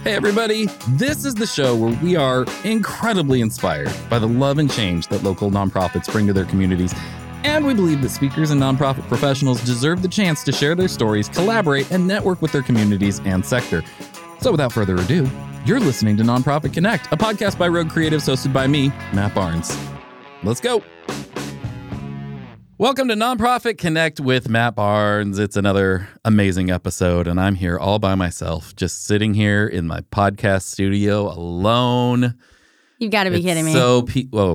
Hey everybody, this is the show where we are incredibly inspired by the love and change that local nonprofits bring to their communities. And we believe that speakers and nonprofit professionals deserve the chance to share their stories, collaborate, and network with their communities and sector. So without further ado, you're listening to Nonprofit Connect, a podcast by Rogue Creatives hosted by me, Matt Barnes. Let's go. Welcome to Nonprofit Connect with Matt Barnes. It's another amazing episode, and I'm here all by myself, just sitting here in my podcast studio alone. You've got to be kidding me. Whoa.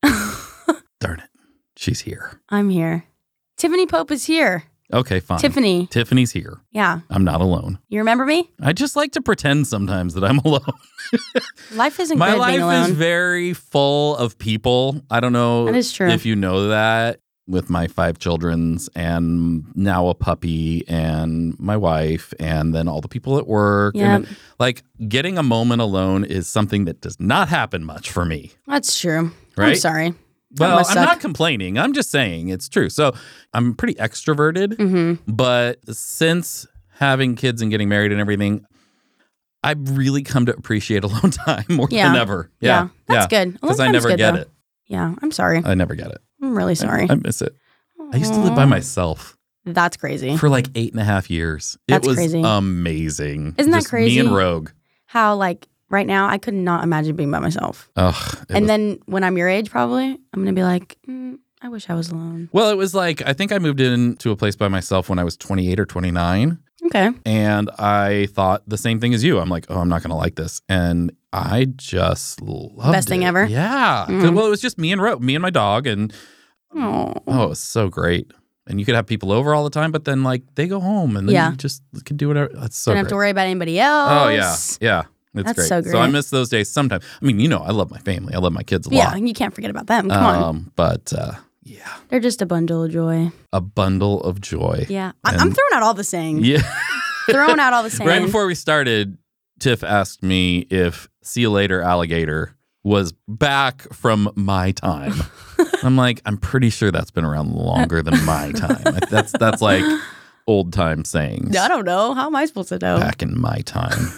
Darn it. She's here. I'm here. Tiffany Pope is here. Okay, fine. Tiffany's here. Yeah. I'm not alone. You remember me? I just like to pretend sometimes that I'm alone. Life isn't my good being alone. life is very full of people. I don't know That is true. if you know that. With my 5 children's and now a puppy and my wife and then all the people at work. Yep. And like getting a moment alone is something that does not happen much for me. That's true. Right? I'm sorry. Well, I'm not complaining. I'm just saying it's true. So I'm pretty extroverted, but since having kids and getting married and everything, I've really come to appreciate alone time more than ever. Yeah. That's good. Because I never get it. Yeah, I'm sorry. I never get it. I'm really sorry. I miss it. I used to live by myself. That's crazy. For like 8.5 years. That's it was crazy. Amazing. Isn't that Just crazy? Me and Rogue. How, like, right now, I could not imagine being by myself. Then when I'm your age, probably, I'm going to be like, I wish I was alone. Well, it was like, I think I moved into a place by myself when I was 28 or 29. Okay. And I thought the same thing as you. I'm like, oh, I'm not going to like this. And I just loved it. Best thing ever? Yeah. Well, it was just me and Rogue, me and my dog. And oh, it was so great. And you could have people over all the time, but then like they go home and then you just can do whatever. That's so don't great. have to worry about anybody else. Oh, yeah. Yeah. It's That's great. so great. So I miss those days sometimes. I mean, you know, I love my family. I love my kids a lot. Yeah, you can't forget about them. Come on. But yeah. They're just a bundle of joy. A bundle of joy. Yeah. I'm throwing out all the sayings. Yeah. Throwing out all the sayings. Right before we started, Tiff asked me if See You Later Alligator was back from my time. I'm like, I'm pretty sure that's been around longer than my time. That's like old time sayings. I don't know. How am I supposed to know? Back in my time.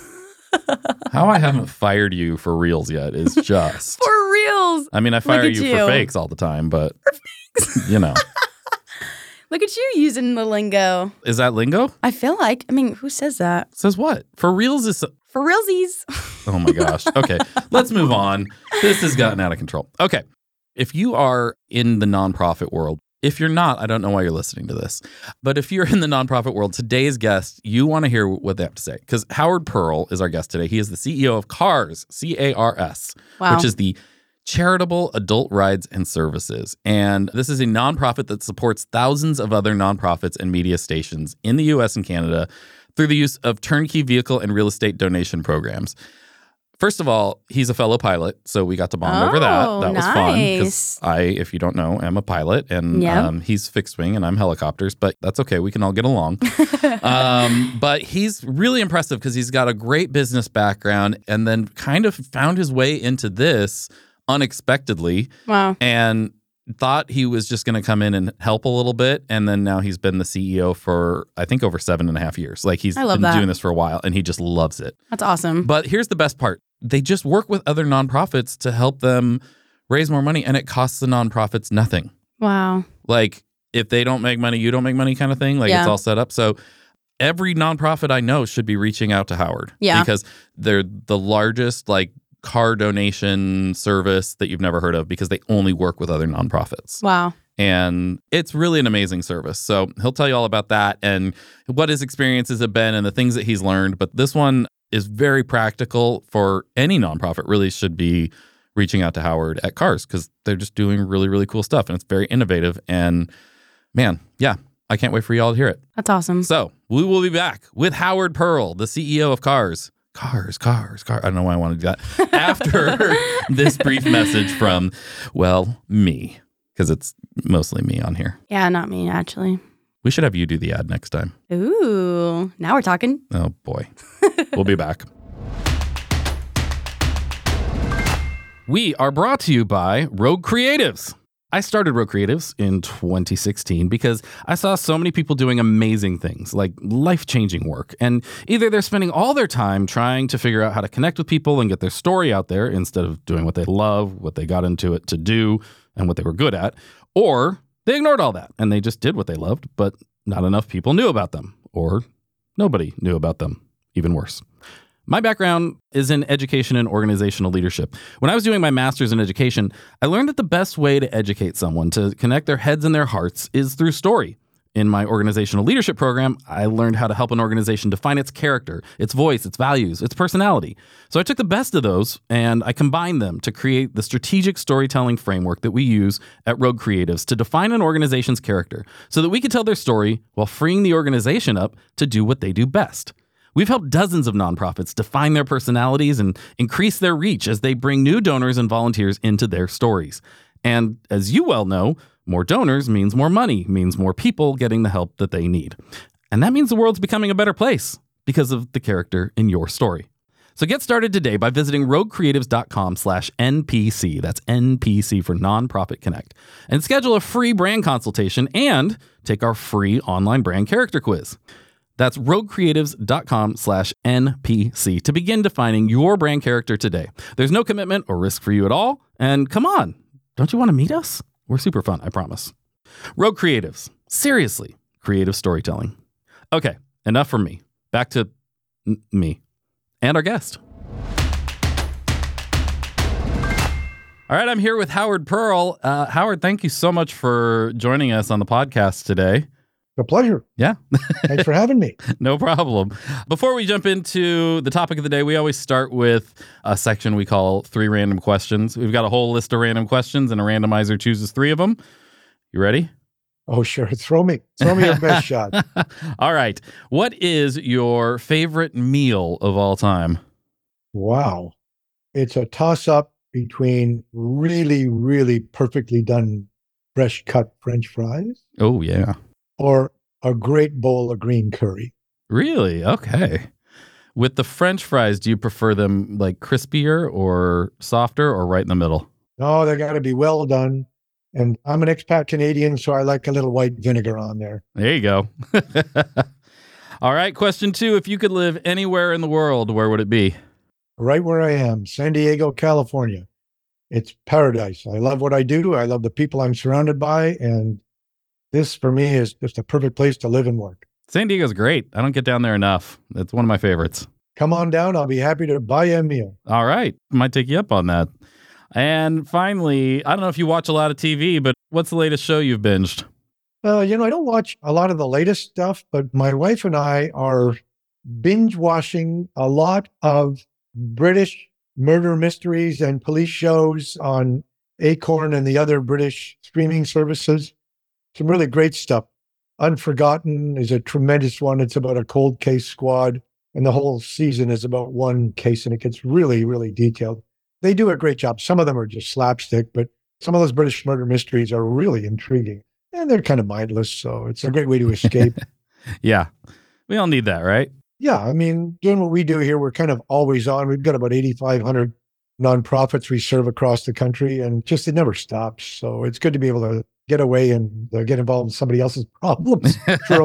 How I haven't fired you for reals yet is just... For reals. I mean, I fire you for fakes all the time, but, you know. Look at you using the lingo. Is that lingo? I feel like, I mean, who says that? Says what? For reals is... For realsies. Oh my gosh. Okay, let's move on. This has gotten out of control. Okay, if you are in the nonprofit world, if you're not, I don't know why you're listening to this, but if you're in the nonprofit world, today's guest, you want to hear what they have to say. Because Howard Pearl is our guest today. He is the CEO of CARS, C-A-R-S, which is the Charitable Adult Rides and Services. And this is a nonprofit that supports thousands of other nonprofits and media stations in the U.S. and Canada through the use of turnkey vehicle and real estate donation programs. First of all, he's a fellow pilot, so we got to bond over that. That was fun because I, if you don't know, am a pilot, and he's fixed wing and I'm helicopters, but that's okay. We can all get along. But he's really impressive because he's got a great business background and then kind of found his way into this unexpectedly. Wow. And thought he was just going to come in and help a little bit. And then now he's been the CEO for, I think, over 7.5 years. Like he's been doing this for a while and he just loves it. That's awesome. But here's the best part. They just work with other nonprofits to help them raise more money, and it costs the nonprofits nothing. Wow. Like if they don't make money, you don't make money kind of thing. Like it's all set up. So every nonprofit I know should be reaching out to Howard. Yeah. Because they're the largest like car donation service that you've never heard of because they only work with other nonprofits. Wow. And it's really an amazing service. So he'll tell you all about that and what his experiences have been and the things that he's learned. But this one is very practical for any nonprofit, really should be reaching out to Howard at CARS because they're just doing really, really cool stuff. And it's very innovative. And man, yeah, I can't wait for you all to hear it. That's awesome. So we will be back with Howard Pearl, the CEO of CARS. Cars. I don't know why I want to do that. After this brief message from, well, me, because it's mostly me on here. Yeah, not me, actually. We should have you do the ad next time. Ooh, now we're talking. Oh, boy. We'll be back. We are brought to you by Rogue Creatives. I started Rogue Creatives in 2016 because I saw so many people doing amazing things, like life-changing work. And either they're spending all their time trying to figure out how to connect with people and get their story out there instead of doing what they love, what they got into it to do, and what they were good at, or they ignored all that and they just did what they loved, but not enough people knew about them, or nobody knew about them, even worse. My background is in education and organizational leadership. When I was doing my master's in education, I learned that the best way to educate someone to connect their heads and their hearts is through story. In my organizational leadership program, I learned how to help an organization define its character, its voice, its values, its personality. So I took the best of those and I combined them to create the strategic storytelling framework that we use at Rogue Creatives to define an organization's character so that we could tell their story while freeing the organization up to do what they do best. We've helped dozens of nonprofits define their personalities and increase their reach as they bring new donors and volunteers into their stories. And as you well know, more donors means more money, means more people getting the help that they need. And that means the world's becoming a better place because of the character in your story. So get started today by visiting roguecreatives.com/NPC. That's NPC for Nonprofit Connect. And schedule a free brand consultation and take our free online brand character quiz. That's roguecreatives.com/NPC to begin defining your brand character today. There's no commitment or risk for you at all. And come on, don't you want to meet us? We're super fun, I promise. Rogue Creatives. Seriously, creative storytelling. Okay, enough from me. Back to me and our guest. All right, I'm here with Howard Pearl. Howard, thank you so much for joining us on the podcast today. A pleasure. Yeah. Thanks for having me. No problem. Before we jump into the topic of the day, we always start with a section we call 3 random questions. We've got a whole list of random questions and a randomizer chooses 3 of them. You ready? Oh, sure. Throw me your best shot. All right. What is your favorite meal of all time? Wow. It's a toss-up between really, really perfectly done fresh cut French fries. Oh, yeah. Or a great bowl of green curry. Really? Okay. With the French fries, do you prefer them like crispier or softer or right in the middle? No, they got to be well done. And I'm an expat Canadian, so I like a little white vinegar on there. There you go. All right. Question 2. If you could live anywhere in the world, where would it be? Right where I am, San Diego, California. It's paradise. I love what I do. I love the people I'm surrounded by. And this, for me, is just a perfect place to live and work. San Diego's great. I don't get down there enough. It's one of my favorites. Come on down. I'll be happy to buy you a meal. All right. Might take you up on that. And finally, I don't know if you watch a lot of TV, but what's the latest show you've binged? I don't watch a lot of the latest stuff, but my wife and I are binge watching a lot of British murder mysteries and police shows on Acorn and the other British streaming services. Some really great stuff. Unforgotten is a tremendous one. It's about a cold case squad, and the whole season is about one case, and it gets really, really detailed. They do a great job. Some of them are just slapstick, but some of those British murder mysteries are really intriguing, and they're kind of mindless, so it's a great way to escape. Yeah. We all need that, right? Yeah. I mean, doing what we do here, we're kind of always on. We've got about 8,500 nonprofits we serve across the country, and just it never stops. So it's good to be able to get away and get involved in somebody else's problems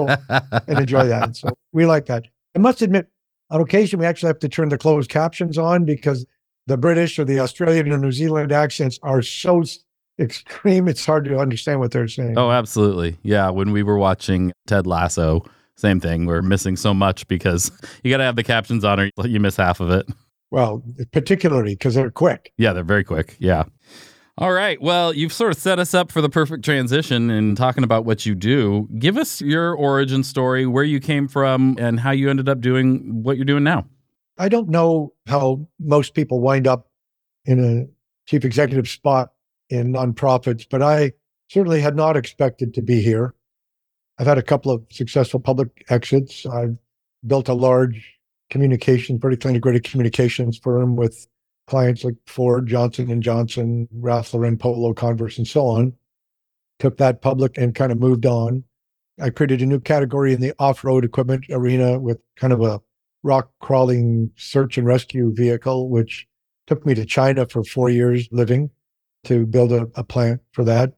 and enjoy that. So we like that. I must admit, on occasion, we actually have to turn the closed captions on because the British or the Australian or New Zealand accents are so extreme, it's hard to understand what they're saying. Oh, absolutely. Yeah. When we were watching Ted Lasso, same thing. We're missing so much because you got to have the captions on or you miss half of it. Well, particularly because they're quick. Yeah, they're very quick. Yeah. All right. Well, you've sort of set us up for the perfect transition in talking about what you do. Give us your origin story, where you came from, and how you ended up doing what you're doing now. I don't know how most people wind up in a chief executive spot in nonprofits, but I certainly had not expected to be here. I've had a couple of successful public exits. I've built a large vertically integrated communications firm with clients like Ford, Johnson & Johnson, Ralph Lauren, Polo, Converse, and so on. Took that public and kind of moved on. I created a new category in the off-road equipment arena with kind of a rock crawling search and rescue vehicle, which took me to China for 4 years living to build a plant for that.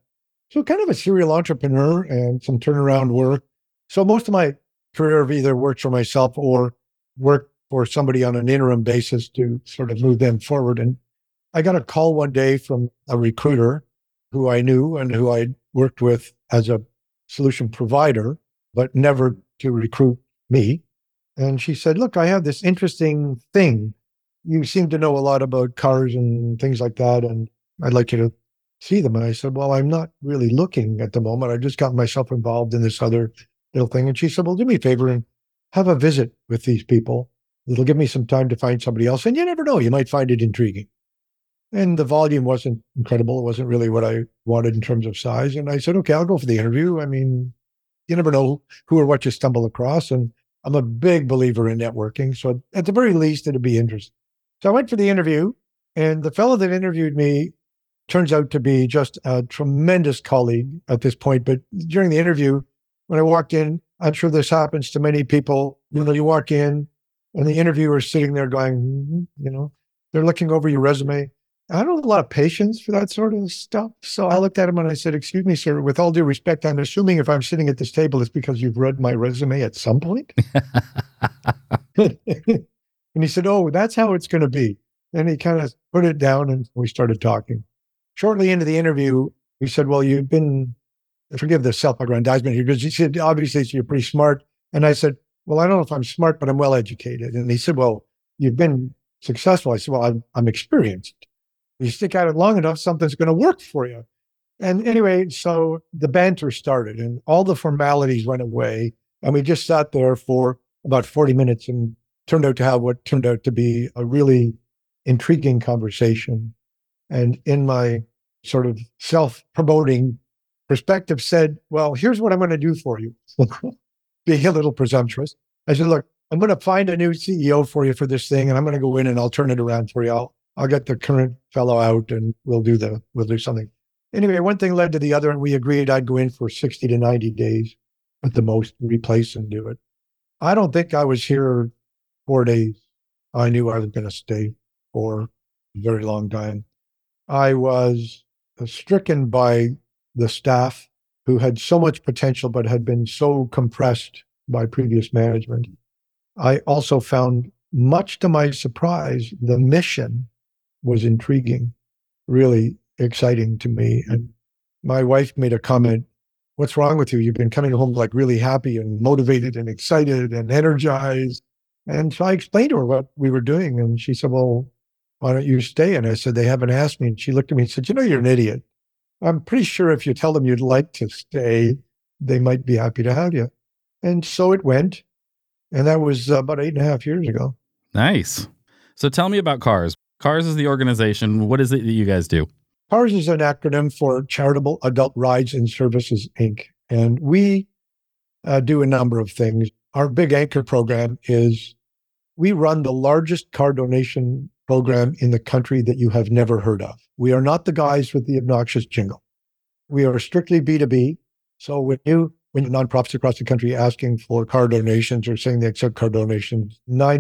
So kind of a serial entrepreneur and some turnaround work. So most of my career I've either worked for myself or worked for somebody on an interim basis to sort of move them forward. And I got a call one day from a recruiter who I knew and who I worked with as a solution provider, but never to recruit me. And she said, look, I have this interesting thing. You seem to know a lot about cars and things like that, and I'd like you to see them. And I said, well, I'm not really looking at the moment. I just got myself involved in this other little thing. And she said, well, do me a favor and have a visit with these people. It'll give me some time to find somebody else. And you never know, you might find it intriguing. And the volume wasn't incredible. It wasn't really what I wanted in terms of size. And I said, okay, I'll go for the interview. I mean, you never know who or what you stumble across. And I'm a big believer in networking. So at the very least, it'd be interesting. So I went for the interview, and the fellow that interviewed me turns out to be just a tremendous colleague at this point. But during the interview, when I walked in, I'm sure this happens to many people. You walk in and the interviewer's sitting there going, they're looking over your resume. I don't have a lot of patience for that sort of stuff. So I looked at him and I said, excuse me, sir, with all due respect, I'm assuming if I'm sitting at this table, it's because you've read my resume at some point. And he said, oh, that's how it's going to be. And he kind of put it down and we started talking. Shortly into the interview, he said, well, you've been, forgive the self-aggrandizement here, because he said, obviously, you're pretty smart. And I said, well, I don't know if I'm smart, but I'm well-educated. And he said, well, you've been successful. I said, well, I'm experienced. You stick at it long enough, something's going to work for you. And anyway, so the banter started and all the formalities went away. And we just sat there for about 40 minutes and turned out to have what turned out to be a really intriguing conversation. And in my sort of self-promoting perspective said, well, here's what I'm going to do for you. Being a little presumptuous. I said, look, I'm going to find a new CEO for you for this thing. And I'm going to go in and I'll turn it around for you. I'll get the current fellow out and we'll do something. Anyway, one thing led to the other, and we agreed I'd go in for 60 to 90 days at the most, replace and do it. I don't think I was here 4 days. I knew I was going to stay for a very long time. I was stricken by the staff who had so much potential, but had been so compressed by previous management. I also found, much to my surprise, the mission was intriguing, really exciting to me. And my wife made a comment, what's wrong with you? You've been coming home like really happy and motivated and excited and energized. And so I explained to her what we were doing. And she said, well, why don't you stay? And I said, they haven't asked me. And she looked at me and said, you're an idiot. I'm pretty sure if you tell them you'd like to stay, they might be happy to have you. And so it went. And that was about 8.5 years ago. Nice. So tell me about CARS. CARS is the organization. What is it that you guys do? CARS is an acronym for Charitable Adult Rides and Services, Inc. And we do a number of things. Our big anchor program is we run the largest car donation program in the country that you have never heard of. We are not the guys with the obnoxious jingle. We are strictly B2B. So when nonprofits across the country asking for car donations or saying they accept car donations,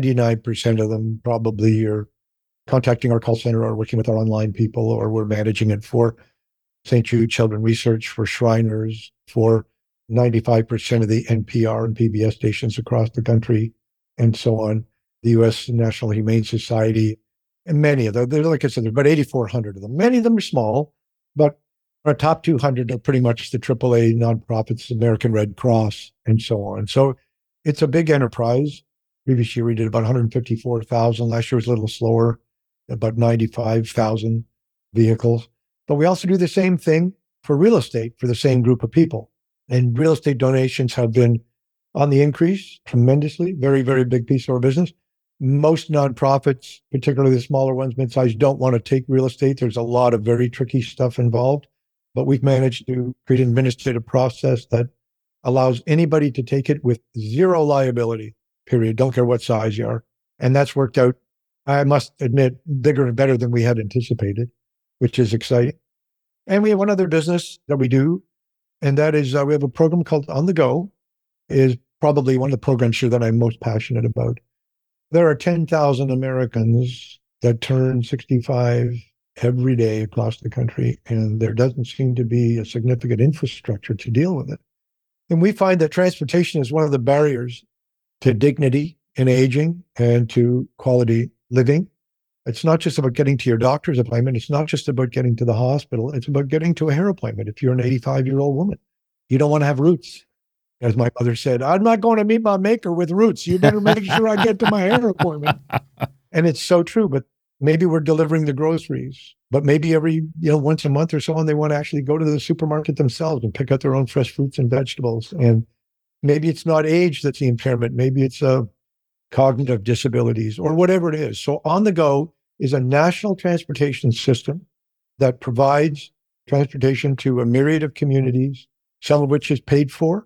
99% of them probably are contacting our call center or working with our online people, or we're managing it for St. Jude Children's Research, for Shriners, for 95% of the NPR and PBS stations across the country, and so on. The U.S. National Humane Society, and many of them. Like I said, there's about 8,400 of them. Many of them are small, but our top 200 are pretty much the AAA nonprofits, American Red Cross, and so on. So it's a big enterprise. Previous year, we did about 154,000. Last year was a little slower, about 95,000 vehicles. But we also do the same thing for real estate for the same group of people. And real estate donations have been on the increase tremendously. Very, very big piece of our business. Most nonprofits, particularly the smaller ones, mid-sized, don't want to take real estate. There's a lot of very tricky stuff involved. But we've managed to create an administrative process that allows anybody to take it with zero liability, period. Don't care what size you are. And that's worked out, I must admit, bigger and better than we had anticipated, which is exciting. And we have one other business that we do, and that is we have a program called On the Go. Is probably one of the programs here that I'm most passionate about. There are 10,000 Americans that turn 65 every day across the country, and there doesn't seem to be a significant infrastructure to deal with it. And we find that transportation is one of the barriers to dignity in aging and to quality living. It's not just about getting to your doctor's appointment. It's not just about getting to the hospital. It's about getting to a hair appointment. If you're an 85-year-old woman, you don't want to have roots. As my mother said, I'm not going to meet my maker with roots. You better make sure I get to my hair appointment. And it's so true, but maybe we're delivering the groceries, but maybe every, once a month or so on, they want to actually go to the supermarket themselves and pick out their own fresh fruits and vegetables. And maybe it's not age that's the impairment. Maybe it's cognitive disabilities or whatever it is. So On the Go is a national transportation system that provides transportation to a myriad of communities, some of which is paid for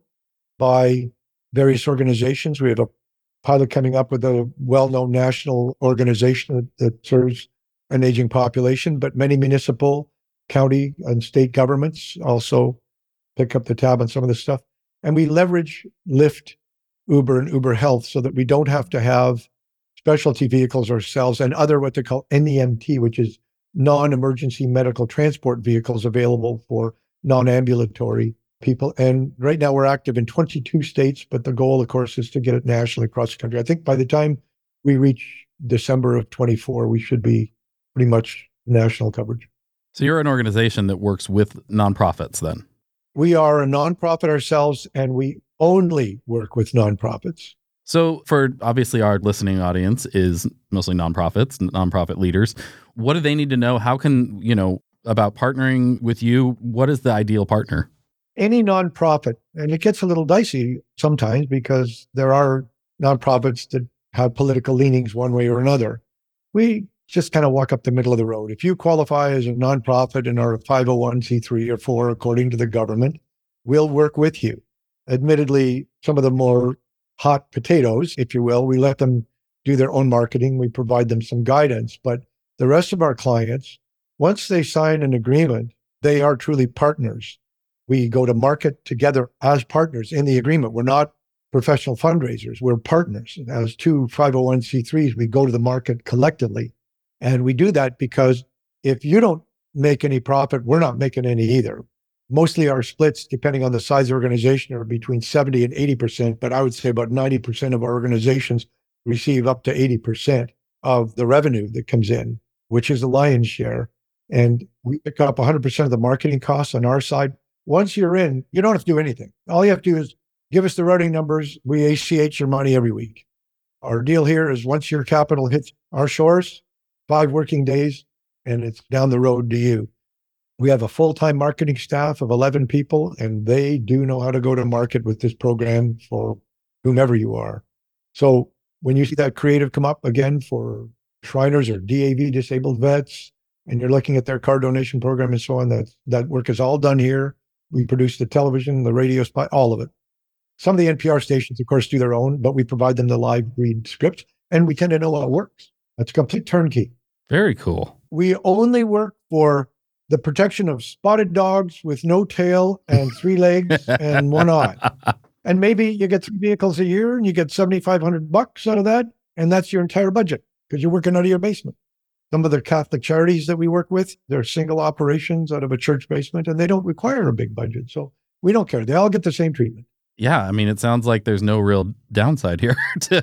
by various organizations. We have a pilot coming up with a well-known national organization that serves an aging population, but many municipal, county, and state governments also pick up the tab on some of this stuff. And we leverage Lyft, Uber, and Uber Health so that we don't have to have specialty vehicles ourselves and other what they call NEMT, which is non-emergency medical transport vehicles available for non-ambulatory people. And right now we're active in 22 states, but the goal, of course, is to get it nationally across the country. I think by the time we reach December of 24, we should be pretty much national coverage. So you're an organization that works with nonprofits then? We are a nonprofit ourselves, and we only work with nonprofits. So for obviously our listening audience is mostly nonprofits, nonprofit leaders. What do they need to know? How can, about partnering with you? What is the ideal partner? Any nonprofit, and it gets a little dicey sometimes because there are nonprofits that have political leanings one way or another. We just kind of walk up the middle of the road. If you qualify as a nonprofit and are a 501c3 or 4 according to the government, we'll work with you. Admittedly, some of the more hot potatoes, if you will, we let them do their own marketing. We provide them some guidance. But the rest of our clients, once they sign an agreement, they are truly partners. We go to market together as partners in the agreement. We're not professional fundraisers. We're partners. As two 501c3s, we go to the market collectively. And we do that because if you don't make any profit, we're not making any either. Mostly our splits, depending on the size of the organization, are between 70 and 80%, but I would say about 90% of our organizations receive up to 80% of the revenue that comes in, which is the lion's share. And we pick up 100% of the marketing costs on our side. Once you're in, you don't have to do anything. All you have to do is give us the routing numbers. We ACH your money every week. Our deal here is once your capital hits our shores, 5 working days, and it's down the road to you. We have a full-time marketing staff of 11 people, and they do know how to go to market with this program for whomever you are. So when you see that creative come up again for Shriners or DAV disabled vets, and you're looking at their car donation program and so on, that work is all done here. We produce the television, the radio spot, all of it. Some of the NPR stations, of course, do their own, but we provide them the live read scripts, and we tend to know how it works. That's a complete turnkey. Very cool. We only work for the protection of spotted dogs with no tail and 3 legs and 1 eye. And maybe you get 3 vehicles a year and you get $7,500 out of that. And that's your entire budget because you're working out of your basement. Some of the Catholic charities that we work with, they're single operations out of a church basement and they don't require a big budget. So we don't care. They all get the same treatment. Yeah. I mean, it sounds like there's no real downside here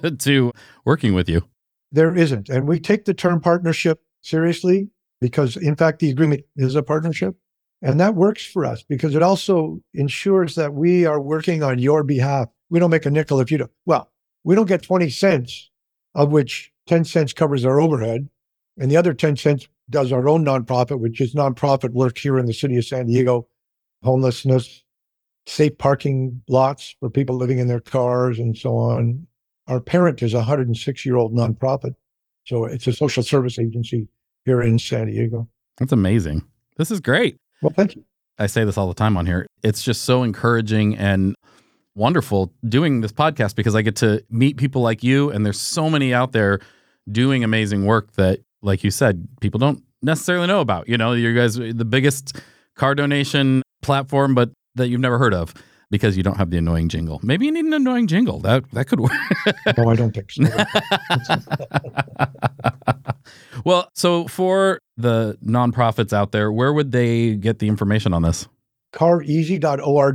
to working with you. There isn't. And we take the term partnership seriously because, in fact, the agreement is a partnership. And that works for us because it also ensures that we are working on your behalf. We don't make a nickel if you don't. Well, we don't get 20 cents, of which 10 cents covers our overhead. And the other 10 cents does our own nonprofit, which is nonprofit work here in the city of San Diego, homelessness, safe parking lots for people living in their cars and so on. Our parent is a 106-year-old nonprofit. So it's a social service agency here in San Diego. That's amazing. This is great. Well, thank you. I say this all the time on here. It's just so encouraging and wonderful doing this podcast because I get to meet people like you. And there's so many out there doing amazing work that, like you said, people don't necessarily know about. You know, you guys are the biggest car donation platform, but that you've never heard of because you don't have the annoying jingle. Maybe you need an annoying jingle. That could work. No, I don't think so. Well, so for the nonprofits out there, where would they get the information on this? Careasy.org,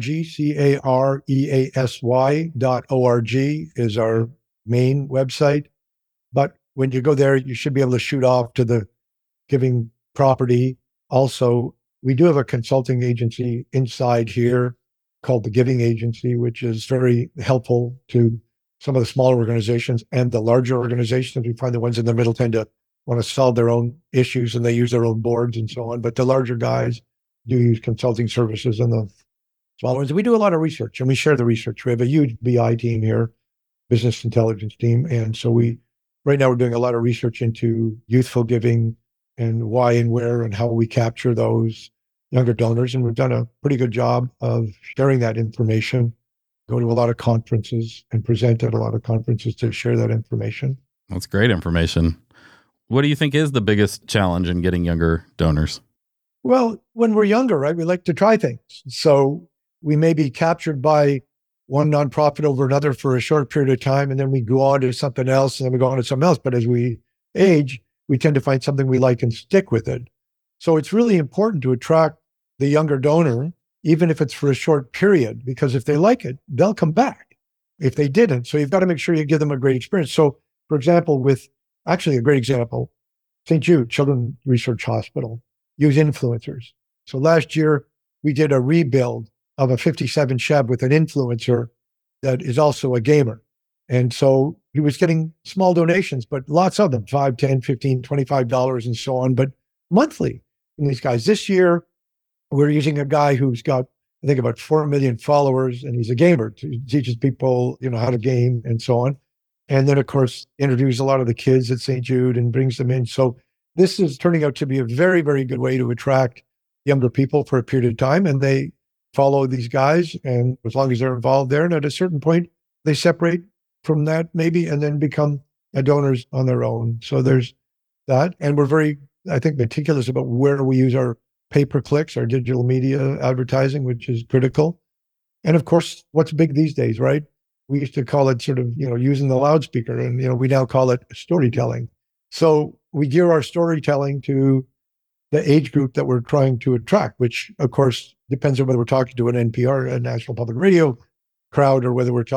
careasy.org is our main website. But when you go there, you should be able to shoot off to the Giving Property. Also, we do have a consulting agency inside here called the Giving Agency, which is very helpful to some of the smaller organizations and the larger organizations. We find the ones in the middle tend to want to solve their own issues and they use their own boards and so on. But the larger guys do use consulting services, and the small ones. We do a lot of research and we share the research. We have a huge BI team here, business intelligence team. And so right now we're doing a lot of research into youthful giving and why and where and how we capture those younger donors. And we've done a pretty good job of sharing that information, go to a lot of conferences and present at a lot of conferences to share that information. That's great information. What do you think is the biggest challenge in getting younger donors? Well, when we're younger, right, we like to try things. So we may be captured by one nonprofit over another for a short period of time, and then we go on to something else, and then we go on to something else. But as we age, we tend to find something we like and stick with it. So it's really important to attract the younger donor, even if it's for a short period, because if they like it, they'll come back. If they didn't, so you've got to make sure you give them a great experience. So, for example, actually a great example, St. Jude Children's Research Hospital use influencers. So last year, we did a rebuild of a 57 Chev with an influencer that is also a gamer. And so he was getting small donations, but lots of them, $5, $10, $15, $25 and so on, but monthly from these guys. This year, we're using a guy who's got, I think, about 4 million followers, and he's a gamer. He teaches people, how to game and so on. And then, of course, interviews a lot of the kids at St. Jude and brings them in. So this is turning out to be a very, very good way to attract younger people for a period of time. And they follow these guys, and as long as they're involved there, and at a certain point, they separate from that maybe and then become donors on their own. So there's that. And we're very, I think, meticulous about where we use our pay-per-clicks, our digital media advertising, which is critical. And of course, what's big these days, right? We used to call it sort of, using the loudspeaker, and, we now call it storytelling. So we gear our storytelling to the age group that we're trying to attract, which of course depends on whether we're talking to an NPR, a National Public Radio crowd, or whether we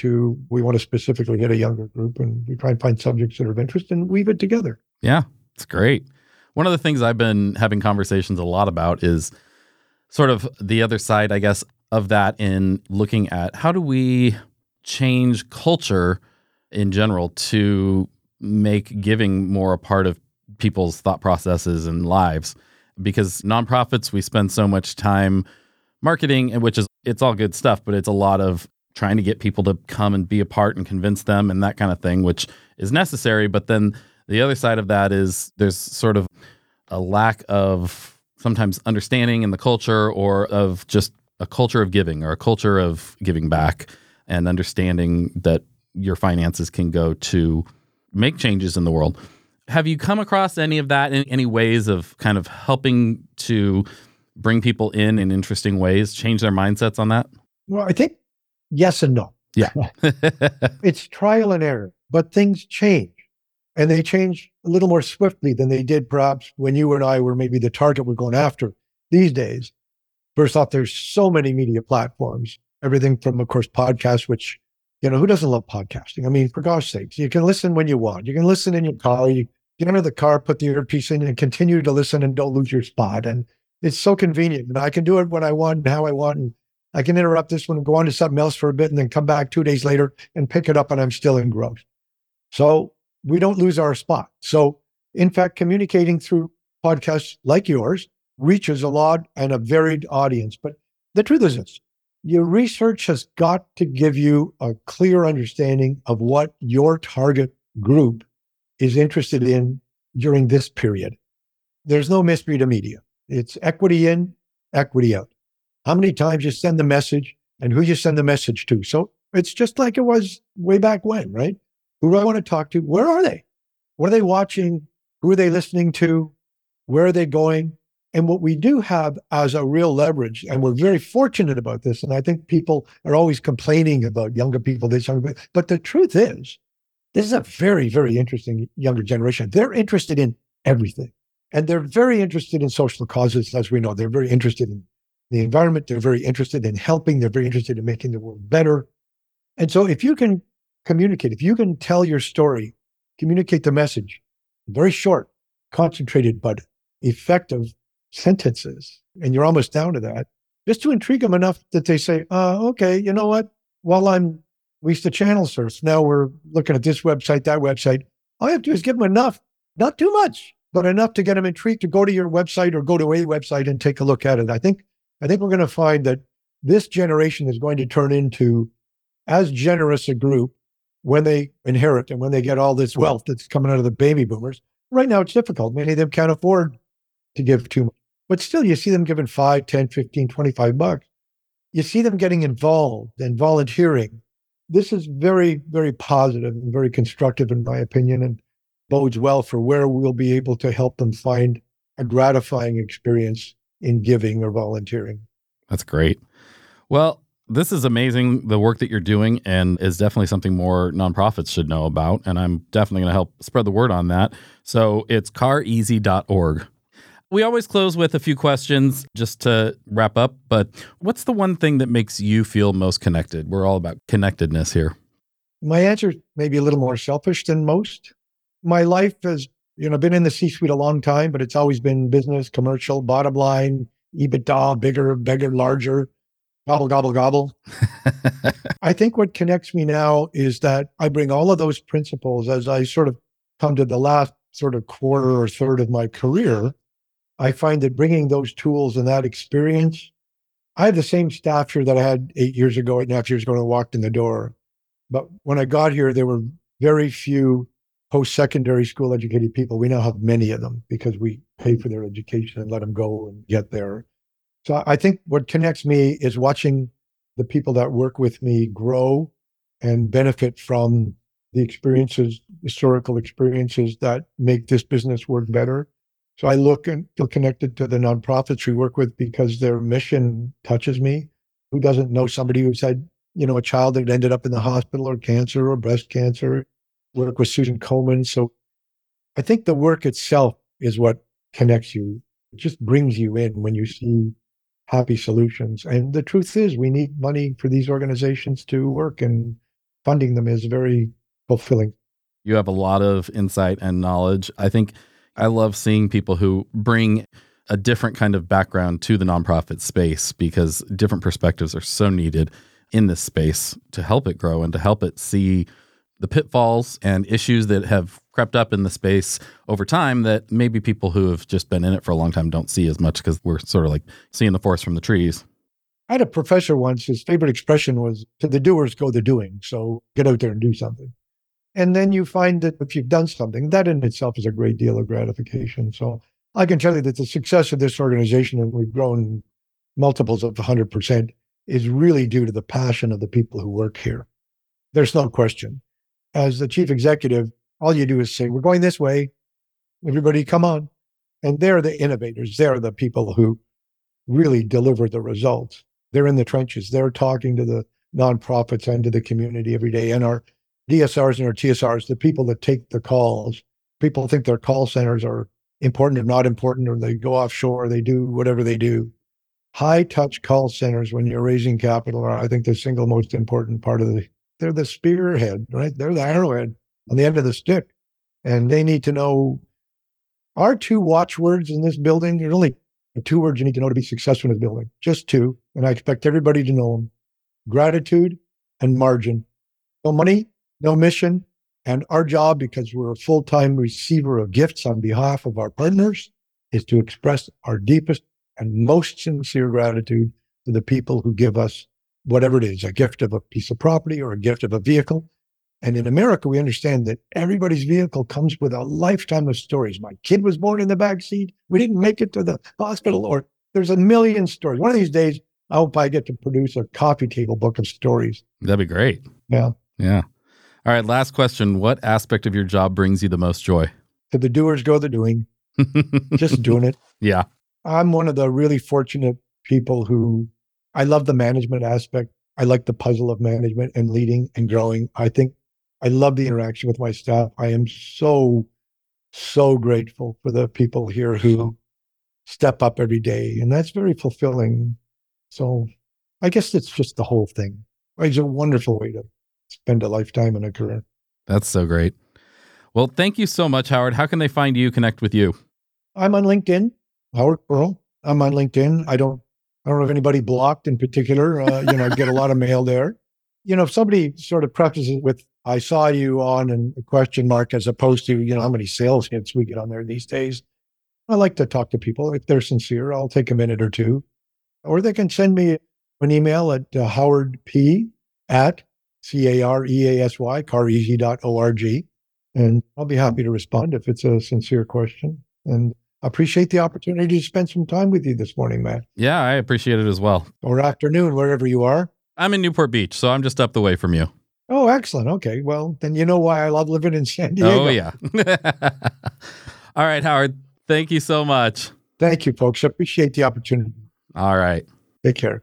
want to specifically hit a younger group, and we try and find subjects that are of interest and weave it together. Yeah, it's great. One of the things I've been having conversations a lot about is sort of the other side, I guess, of that, in looking at how do we change culture in general to make giving more a part of people's thought processes and lives. Because nonprofits, we spend so much time marketing, it's all good stuff, but it's a lot of trying to get people to come and be a part and convince them and that kind of thing, which is necessary. But then the other side of that is there's sort of a lack of sometimes understanding in the culture, or of just a culture of giving, or a culture of giving back, and understanding that your finances can go to make changes in the world. Have you come across any of that in any ways of kind of helping to bring people in interesting ways, change their mindsets on that? Well, I think yes and no. Yeah. It's trial and error, but things change. And they change a little more swiftly than they did perhaps when you and I were maybe the target we're going after these days. First off, there's so many media platforms, everything from, of course, podcasts, which, who doesn't love podcasting? I mean, for gosh sakes, you can listen when you want. You can listen in your car. You get into the car, put the earpiece in, and continue to listen and don't lose your spot. And it's so convenient. And I can do it when I want and how I want. And I can interrupt this one and go on to something else for a bit and then come back 2 days later and pick it up, and I'm still engrossed. So we don't lose our spot. So in fact, communicating through podcasts like yours reaches a lot and a varied audience. But the truth is this, your research has got to give you a clear understanding of what your target group is interested in during this period. There's no mystery to media. It's equity in, equity out. How many times you send the message and who you send the message to. So it's just like it was way back when, right? Who do I want to talk to? Where are they? What are they watching? Who are they listening to? Where are they going? And what we do have as a real leverage, and we're very fortunate about this, and I think people are always complaining about younger people, but the truth is, this is a very, very interesting younger generation. They're interested in everything. And they're very interested in social causes, as we know. They're very interested in the environment. They're very interested in helping. They're very interested in making the world better. And so if you can communicate, if you can tell your story, communicate the message, very short, concentrated, but effective sentences, and you're almost down to that, just to intrigue them enough that they say, okay, you know what? While we used to channel surf, now we're looking at this website, that website. All you have to do is give them enough, not too much, but enough to get them intrigued to go to your website or go to a website and take a look at it. I think we're going to find that this generation is going to turn into as generous a group when they inherit and when they get all this wealth that's coming out of the baby boomers. Right now, it's difficult. Many of them can't afford to give too much. But still, you see them giving $5, $10, $15, $25. You see them getting involved and volunteering. This is very, very positive and very constructive, in my opinion, and bodes well for where we'll be able to help them find a gratifying experience in giving or volunteering. That's great. Well, this is amazing, the work that you're doing, and is definitely something more nonprofits should know about. And I'm definitely going to help spread the word on that. So it's careasy.org. We always close with a few questions just to wrap up. But what's the one thing that makes you feel most connected? We're all about connectedness here. My answer may be a little more selfish than most. My life has, been in the C-suite a long time, but it's always been business, commercial, bottom line, EBITDA, bigger, larger. Gobble, gobble, gobble. I think what connects me now is that I bring all of those principles as I sort of come to the last sort of quarter or third of my career. I find that bringing those tools and that experience, I have the same staff here that I had 8 years ago, 8.5 years ago when I walked in the door. But when I got here, there were very few post-secondary school educated people. We now have many of them because we pay for their education and let them go and get there. So I think what connects me is watching the people that work with me grow and benefit from the experiences, historical experiences that make this business work better. So I look and feel connected to the nonprofits we work with because their mission touches me. Who doesn't know somebody who's had, a child that ended up in the hospital or cancer or breast cancer? Work with Susan Komen. So I think the work itself is what connects you. It just brings you in when you see happy solutions. And the truth is, we need money for these organizations to work, and funding them is very fulfilling. You have a lot of insight and knowledge. I think I love seeing people who bring a different kind of background to the nonprofit space, because different perspectives are so needed in this space to help it grow and to help it see the pitfalls and issues that have crept up in the space over time that maybe people who have just been in it for a long time don't see as much, because we're sort of like seeing the forest from the trees. I had a professor once, his favorite expression was, to the doers go the doing. So get out there and do something. And then you find that if you've done something, that in itself is a great deal of gratification. So I can tell you that the success of this organization, and we've grown multiples of 100%, is really due to the passion of the people who work here. There's no question. As the chief executive, all you do is say, we're going this way. Everybody come on. And they're the innovators. They're the people who really deliver the results. They're in the trenches. They're talking to the nonprofits and to the community every day. And our DSRs and our TSRs, the people that take the calls. People think their call centers are important or not important, or they go offshore, they do whatever they do. High touch call centers when you're raising capital are, I think, the single most important part of they're the spearhead, right? They're the arrowhead on the end of the stick. And they need to know our 2 watchwords in this building. There's only 2 words you need to know to be successful in this building, just 2. And I expect everybody to know them: gratitude and margin. No money, no mission. And our job, because we're a full-time receiver of gifts on behalf of our partners, is to express our deepest and most sincere gratitude to the people who give us whatever it is, a gift of a piece of property or a gift of a vehicle. And in America, we understand that everybody's vehicle comes with a lifetime of stories. My kid was born in the back seat. We didn't make it to the hospital. Or there's a million stories. One of these days, I hope I get to produce a coffee table book of stories. That'd be great. Yeah. Yeah. All right. Last question. What aspect of your job brings you the most joy? To the doers go the doing. Just doing it. Yeah. I'm one of the really fortunate people who, I love the management aspect. I like the puzzle of management and leading and growing. I think I love the interaction with my staff. I am so so grateful for the people here who step up every day. And that's very fulfilling. So I guess it's just the whole thing. It's a wonderful way to spend a lifetime in a career. That's so great. Well, thank you so much, Howard. How can they find you, connect with you? I'm on LinkedIn, Howard Pearl. I'm on LinkedIn. I don't have anybody blocked in particular. I get a lot of mail there. If somebody sort of prefaces it with, I saw you on, and a question mark, as opposed to, how many sales hits we get on there these days. I like to talk to people. If they're sincere, I'll take a minute or two. Or they can send me an email at howardp@careasy, careasy.org. And I'll be happy to respond if it's a sincere question. And I appreciate the opportunity to spend some time with you this morning, Matt. Yeah, I appreciate it as well. Or afternoon, wherever you are. I'm in Newport Beach, so I'm just up the way from you. Oh, excellent. Okay. Well, then you know why I love living in San Diego. Oh, yeah. All right, Howard. Thank you so much. Thank you, folks. I appreciate the opportunity. All right. Take care.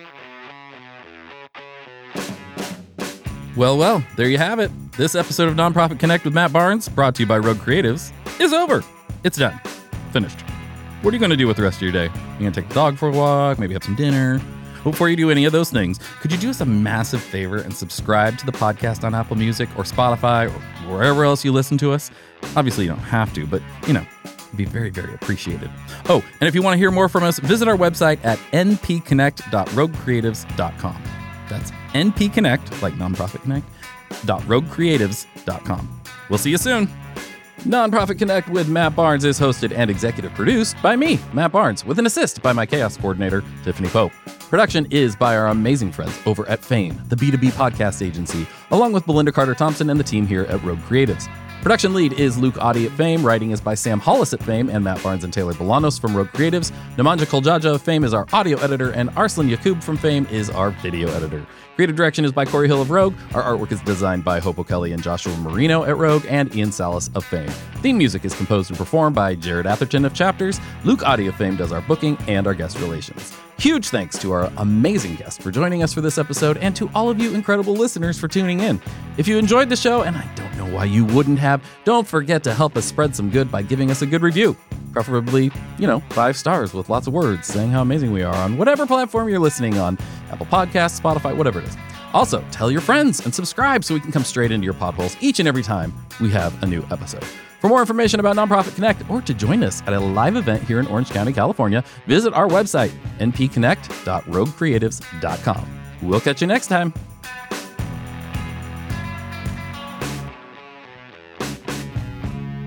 Well, there you have it. This episode of Nonprofit Connect with Matt Barnes, brought to you by Rogue Creatives, is over. It's done. Finished. What are you going to do with the rest of your day? You're going to take the dog for a walk, maybe have some dinner. Before you do any of those things, could you do us a massive favor and subscribe to the podcast on Apple Music or Spotify or wherever else you listen to us? Obviously, you don't have to, but, it'd be very, very appreciated. Oh, and if you want to hear more from us, visit our website at npconnect.roguecreatives.com. That's npconnect, like Nonprofit Connect, .roguecreatives.com. We'll see you soon. Nonprofit Connect with Matt Barnes is hosted and executive produced by me, Matt Barnes, with an assist by my chaos coordinator, Tiffany Pope. Production is by our amazing friends over at Fame, the B2B podcast agency, along with Belinda Carter-Thompson and the team here at Rogue Creatives. Production lead is Luke Audi at Fame. Writing is by Sam Hollis at Fame and Matt Barnes and Taylor Bolanos from Rogue Creatives. Nemanja Koljaja of Fame is our audio editor, and Arslan Yakub from Fame is our video editor. Creative direction is by Corey Hill of Rogue. Our artwork is designed by Hopo Kelly and Joshua Marino at Rogue, and Ian Salas of Fame. Theme music is composed and performed by Jared Atherton of Chapters. Luke Audi of Fame does our booking and our guest relations. Huge thanks to our amazing guest for joining us for this episode, and to all of you incredible listeners for tuning in. If you enjoyed the show, and I don't know why you wouldn't have, don't forget to help us spread some good by giving us a good review. Preferably, 5 stars with lots of words saying how amazing we are on whatever platform you're listening on. Apple Podcasts, Spotify, whatever it is. Also, tell your friends and subscribe so we can come straight into your potholes each and every time we have a new episode. For more information about Nonprofit Connect or to join us at a live event here in Orange County, California, visit our website, npconnect.roguecreatives.com. We'll catch you next time.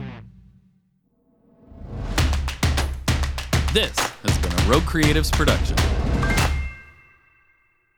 This has been a Rogue Creatives production.